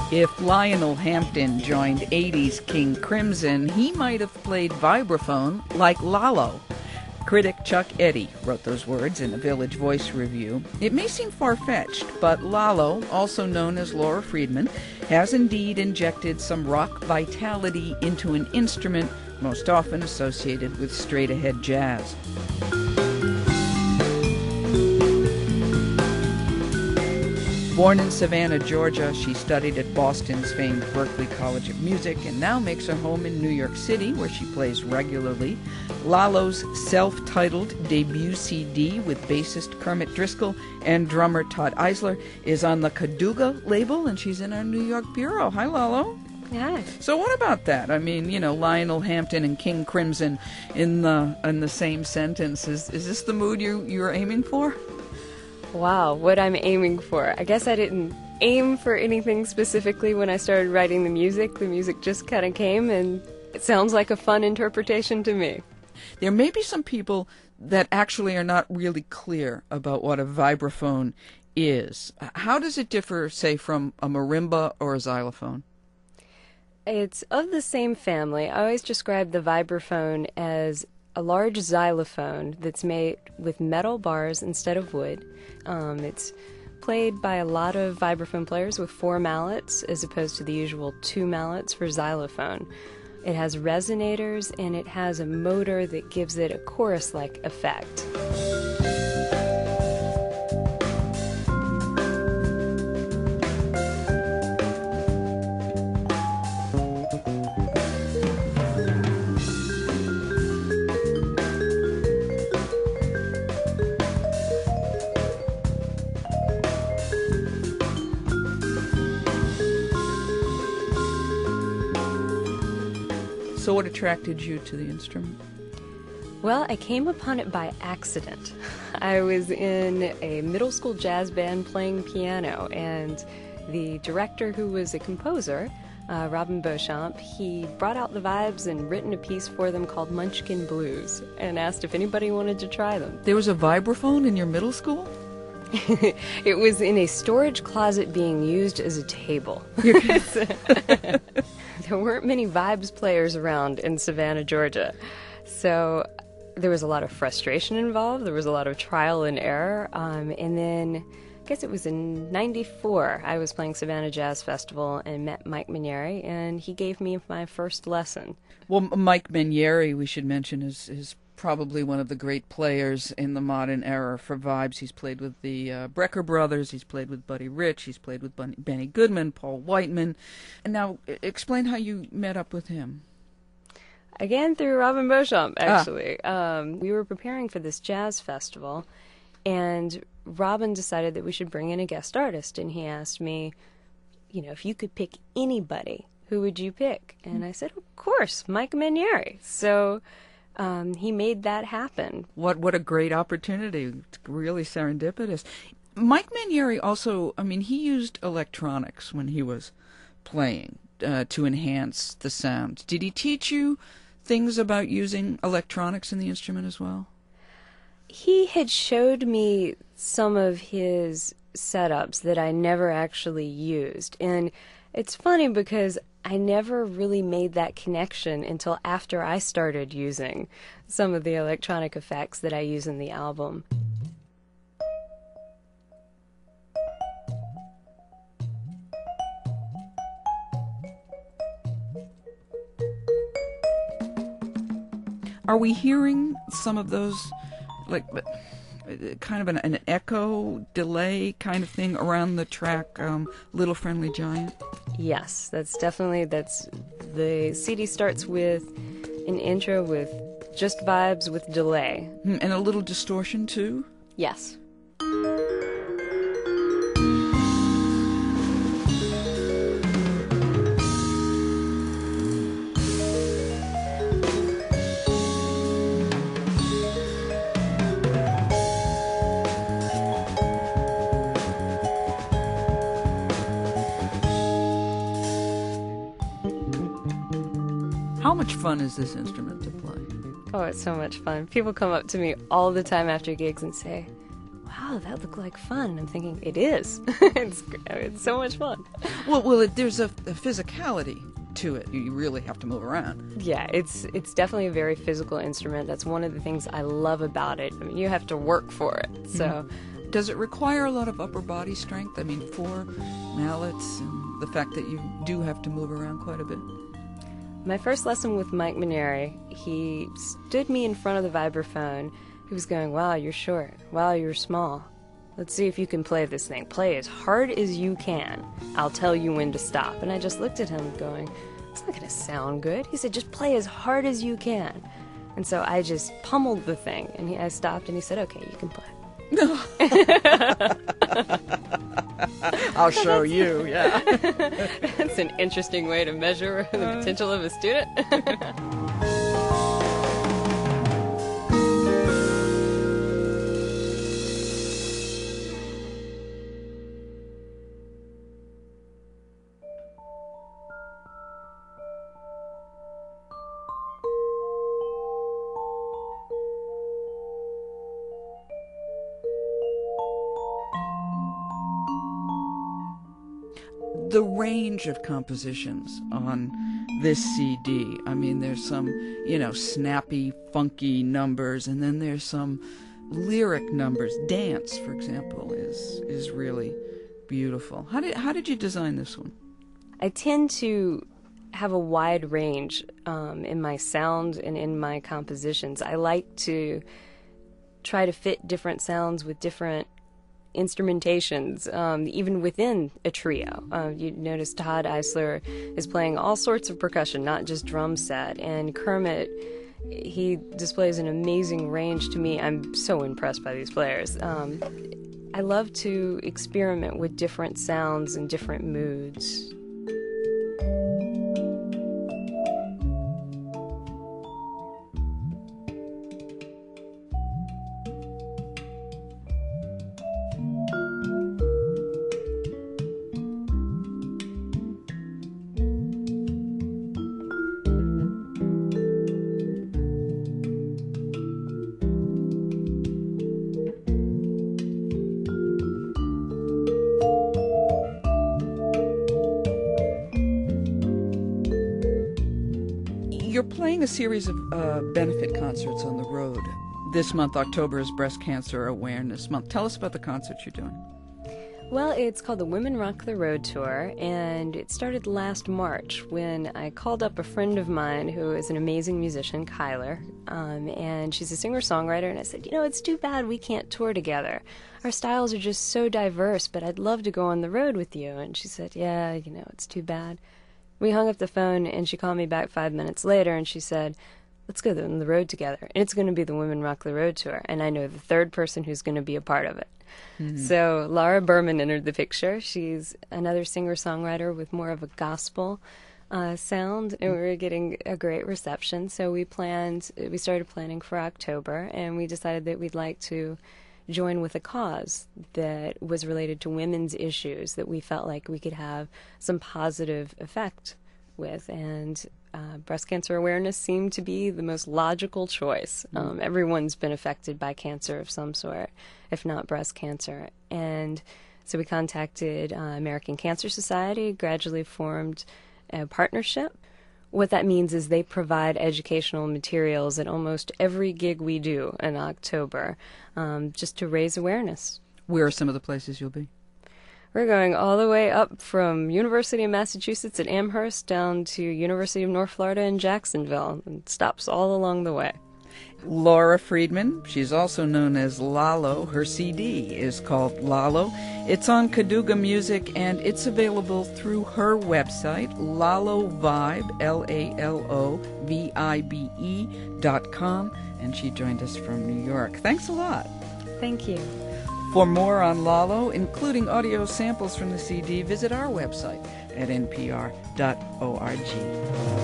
If Lionel Hampton joined 80s King Crimson, he might have played vibraphone like Lalo. Critic Chuck Eddy wrote those words in a Village Voice review. It may seem far-fetched, but Lalo, also known as Laura Friedman, has indeed injected some rock vitality into an instrument most often associated with straight-ahead jazz. Born in Savannah, Georgia, she studied at Boston's famed Berklee College of Music and now makes her home in New York City, where she plays regularly. Lalo's self-titled debut CD with bassist Kermit Driscoll and drummer Todd Eisler is on the Caduga label, and she's in our New York bureau. Hi, Lalo. Yeah. So what about that? I mean, Lionel Hampton and King Crimson in the same sentence. Is this the mood you're aiming for? Wow, what I'm aiming for. I guess I didn't aim for anything specifically when I started writing the music. The music just kind of came, and it sounds like a fun interpretation to me. There may be some people that actually are not really clear about what a vibraphone is. How does it differ, say, from a marimba or a xylophone? It's of the same family. I always describe the vibraphone as a large xylophone that's made with metal bars instead of wood. It's played by a lot of vibraphone players with 4 mallets as opposed to the usual 2 mallets for xylophone. It has resonators and it has a motor that gives it a chorus-like effect. So what attracted you to the instrument? Well, I came upon it by accident. I was in a middle school jazz band playing piano, and the director, who was a composer, Robin Beauchamp, he brought out the vibes and written a piece for them called Munchkin Blues and asked if anybody wanted to try them. There was a vibraphone in your middle school? It was in a storage closet being used as a table. There weren't many vibes players around in Savannah, Georgia. So there was a lot of frustration involved. There was a lot of trial and error. And then, I guess it was in '94, I was playing Savannah Jazz Festival and met Mike Manieri, and he gave me my first lesson. Well, Mike Manieri, we should mention, is probably one of the great players in the modern era for vibes. He's played with the Brecker Brothers, he's played with Buddy Rich, he's played with Benny Goodman, Paul Whiteman. And now, explain how you met up with him. Again, through Robin Beauchamp, actually. We were preparing for this jazz festival, and Robin decided that we should bring in a guest artist, and he asked me, if you could pick anybody, who would you pick? And I said, of course, Mike Manieri. So he made that happen. What a great opportunity. It's really serendipitous. Mike Manieri also, he used electronics when he was playing to enhance the sound. Did he teach you things about using electronics in the instrument as well? He had showed me some of his setups that I never actually used. And it's funny because I never really made that connection until after I started using some of the electronic effects that I use in the album. Are we hearing some of those, like, kind of an echo delay kind of thing around the track Little Friendly Giant? Yes, the CD starts with an intro with just vibes with delay. And a little distortion too? Yes. How much fun is this instrument to play? Oh, it's so much fun. People come up to me all the time after gigs and say, wow, that looked like fun. I'm thinking, it is. It's so much fun. There's a physicality to it. You really have to move around. Yeah, it's definitely a very physical instrument. That's one of the things I love about it. I mean, you have to work for it. So, does it require a lot of upper body strength? I mean, 4 mallets and the fact that you do have to move around quite a bit. My first lesson with Mike Maneri, he stood me in front of the vibraphone. He was going, "Wow, you're short. Wow, you're small. Let's see if you can play this thing. Play as hard as you can. I'll tell you when to stop." And I just looked at him going, "It's not going to sound good." He said, "Just play as hard as you can." And so I just pummeled the thing. And I stopped and he said, "Okay, you can play." I'll show you, yeah. That's an interesting way to measure the potential of a student. The range of compositions on this CD. I mean, there's some, snappy, funky numbers, and then there's some lyric numbers. Dance, for example, is really beautiful. How did you design this one? I tend to have a wide range in my sound and in my compositions. I like to try to fit different sounds with different instrumentations, even within a trio. You notice Todd Eisler is playing all sorts of percussion, not just drum set, and Kermit, he displays an amazing range to me. I'm so impressed by these players. I love to experiment with different sounds and different moods. You're playing a series of benefit concerts on the road. This month, October, is Breast Cancer Awareness Month. Tell us about the concerts you're doing. Well, it's called the Women Rock the Road Tour, and it started last March when I called up a friend of mine who is an amazing musician, Kyler, and she's a singer-songwriter, and I said, it's too bad we can't tour together. Our styles are just so diverse, but I'd love to go on the road with you. And she said, yeah, it's too bad. We hung up the phone, and she called me back 5 minutes later, and she said, let's go on the road together. And it's going to be the Women Rock the Road Tour, and I know the third person who's going to be a part of it. Mm-hmm. So Laura Berman entered the picture. She's another singer-songwriter with more of a gospel sound, and we were getting a great reception. So we started planning for October, and we decided that we'd like to join with a cause that was related to women's issues that we felt like we could have some positive effect with, and breast cancer awareness seemed to be the most logical choice. Everyone's been affected by cancer of some sort, if not breast cancer. And so we contacted American Cancer Society, gradually formed a partnership. What that means is they provide educational materials at almost every gig we do in October, just to raise awareness. Where are some of the places you'll be? We're going all the way up from University of Massachusetts at Amherst down to University of North Florida in Jacksonville, and stops all along the way. Laura Friedman, she's also known as Lalo. Her CD is called Lalo. It's on Caduga Music, and it's available through her website, LaloVibe, LaloVibe.com, and she joined us from New York. Thanks a lot. Thank you. For more on Lalo, including audio samples from the CD, visit our website at npr.org.